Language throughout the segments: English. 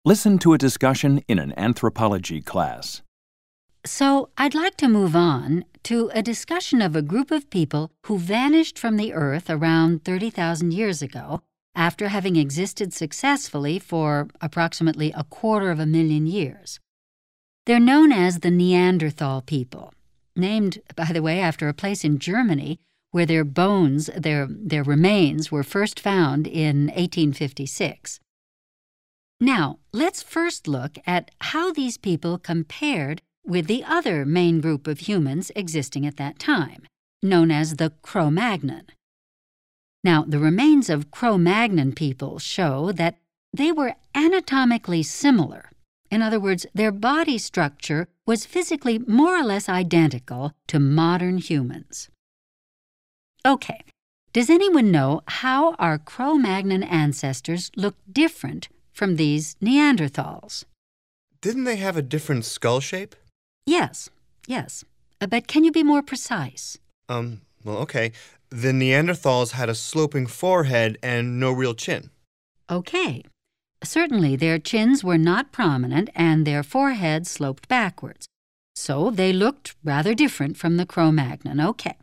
Listen to a discussion in an anthropology class. So, I'd like to move on to a discussion of a group of people who vanished from the Earth around 30,000 years ago after having existed successfully for approximately 250,000 years. They're known as the Neanderthal people, named, by the way, after a place in Germany where their bones, their remains, were first found in 1856. Now, let's first look at how these people compared with the other main group of humans existing at that time, known as the Cro-Magnon. Now, the remains of Cro-Magnon people show that they were anatomically similar. In other words, their body structure was physically more or less identical to modern humans. Okay, does anyone know how our Cro-Magnon ancestors looked different from these Neanderthals? Didn't they have a different skull shape? Yes. But can you be more precise? Okay. The Neanderthals had a sloping forehead and no real chin. Okay. Certainly, their chins were not prominent and their foreheads sloped backwards. So they looked rather different from the Cro-Magnon. Okay.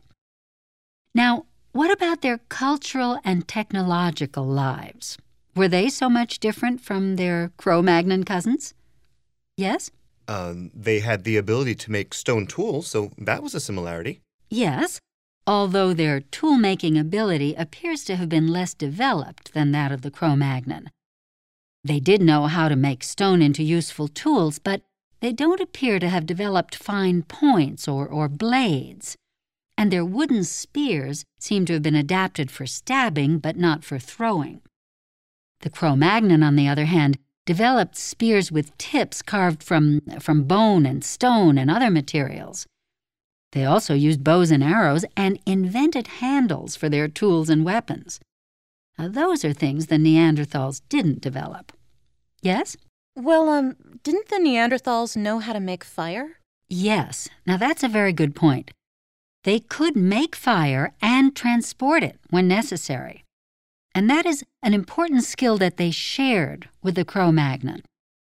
Now, what about their cultural and technological lives? Were they so much different from their Cro-Magnon cousins? Yes? They had the ability to make stone tools, so that was a similarity. Yes, although their tool-making ability appears to have been less developed than that of the Cro-Magnon. They did know how to make stone into useful tools, but they don't appear to have developed fine points or blades. And their wooden spears seem to have been adapted for stabbing, but not for throwing. The Cro-Magnon, on the other hand, developed spears with tips carved from bone and stone and other materials. They also used bows and arrows and invented handles for their tools and weapons. Now, those are things the Neanderthals didn't develop. Yes? Well, didn't the Neanderthals know how to make fire? Yes. Now, that's a very good point. They could make fire and transport it when necessary. And that is an important skill that they shared with the Cro-Magnon.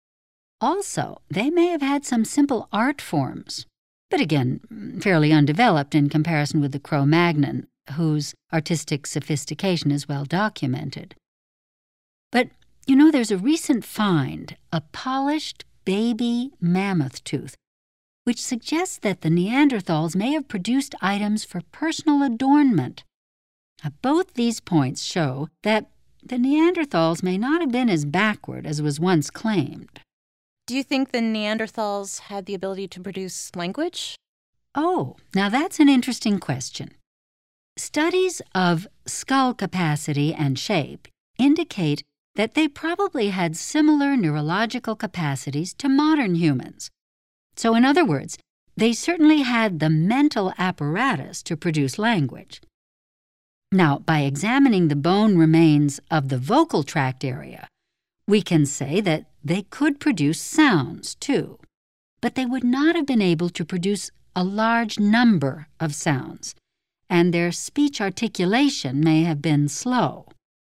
Also, they may have had some simple art forms, but again, fairly undeveloped in comparison with the Cro-Magnon, whose artistic sophistication is well documented. But, there's a recent find, a polished baby mammoth tooth, which suggests that the Neanderthals may have produced items for personal adornment. Now, both these points show that the Neanderthals may not have been as backward as was once claimed. Do you think the Neanderthals had the ability to produce language? Oh, now that's an interesting question. Studies of skull capacity and shape indicate that they probably had similar neurological capacities to modern humans. So in other words, they certainly had the mental apparatus to produce language. Now, by examining the bone remains of the vocal tract area, we can say that they could produce sounds, too. But they would not have been able to produce a large number of sounds, and their speech articulation may have been slow.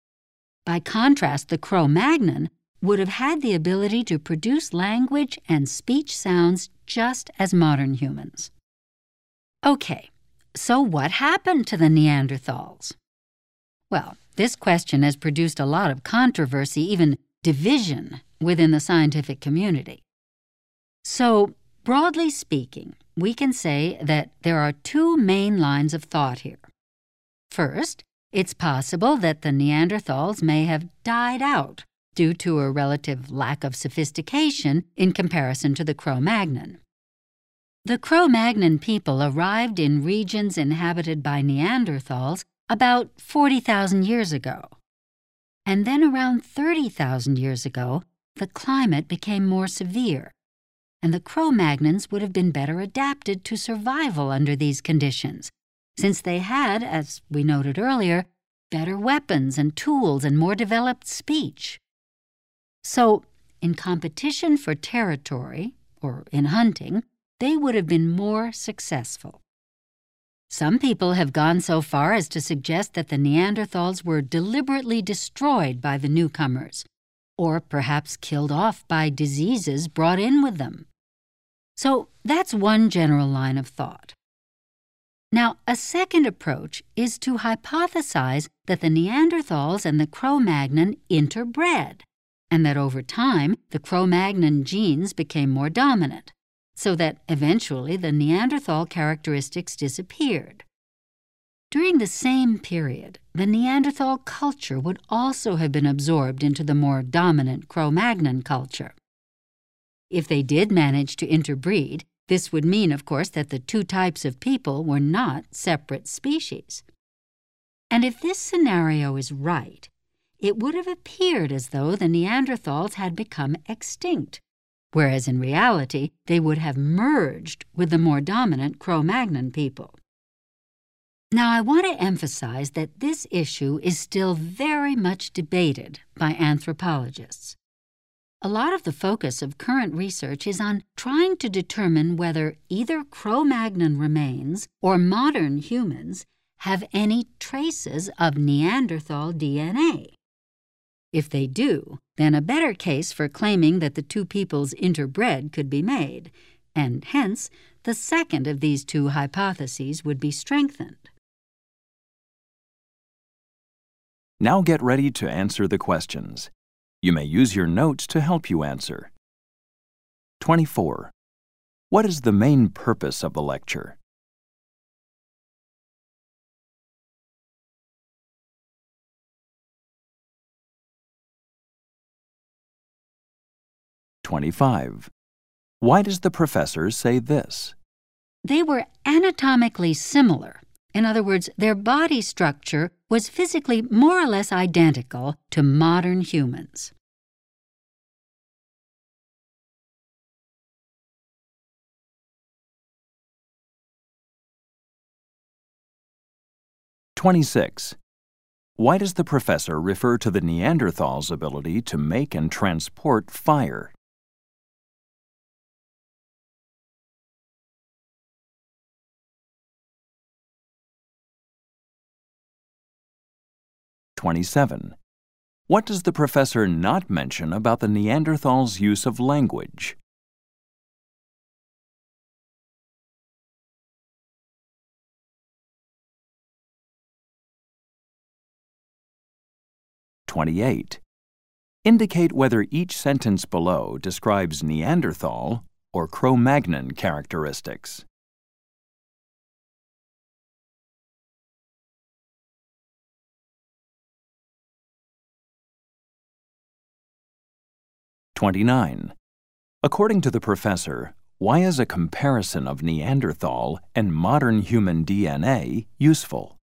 By contrast, the Cro-Magnon would have had the ability to produce language and speech sounds just as modern humans. Okay. So what happened to the Neanderthals? Well, this question has produced a lot of controversy, even division, within the scientific community. So, broadly speaking, we can say that there are two main lines of thought here. First, it's possible that the Neanderthals may have died out due to a relative lack of sophistication in comparison to the Cro-Magnon. The Cro-Magnon people arrived in regions inhabited by Neanderthals about 40,000 years ago. And then around 30,000 years ago, the climate became more severe, and the Cro-Magnons would have been better adapted to survival under these conditions, since they had, as we noted earlier, better weapons and tools and more developed speech. So, in competition for territory, or in hunting, they would have been more successful. Some people have gone so far as to suggest that the Neanderthals were deliberately destroyed by the newcomers, or perhaps killed off by diseases brought in with them. So that's one general line of thought. Now, a second approach is to hypothesize that the Neanderthals and the Cro-Magnon interbred, and that over time the Cro-Magnon genes became more dominant, so that eventually the Neanderthal characteristics disappeared. During the same period, the Neanderthal culture would also have been absorbed into the more dominant Cro-Magnon culture. If they did manage to interbreed, this would mean, of course, that the two types of people were not separate species. And if this scenario is right, it would have appeared as though the Neanderthals had become extinct, whereas in reality they would have merged with the more dominant Cro-Magnon people. Now, I want to emphasize that this issue is still very much debated by anthropologists. A lot of the focus of current research is on trying to determine whether either Cro-Magnon remains or modern humans have any traces of Neanderthal DNA. If they do, then a better case for claiming that the two peoples interbred could be made, and hence the second of these two hypotheses would be strengthened. Now get ready to answer the questions. You may use your notes to help you answer. 24. What is the main purpose of the lecture? 25. Why does the professor say this? They were anatomically similar. In other words, their body structure was physically more or less identical to modern humans. "26. Why does the professor refer to the Neanderthals' ability to make and transport fire? 27. What does the professor not mention about the Neanderthals' use of language? 28. Indicate whether each sentence below describes Neanderthal or Cro-Magnon characteristics. 29. According to the professor, why is a comparison of Neanderthal and modern human DNA useful?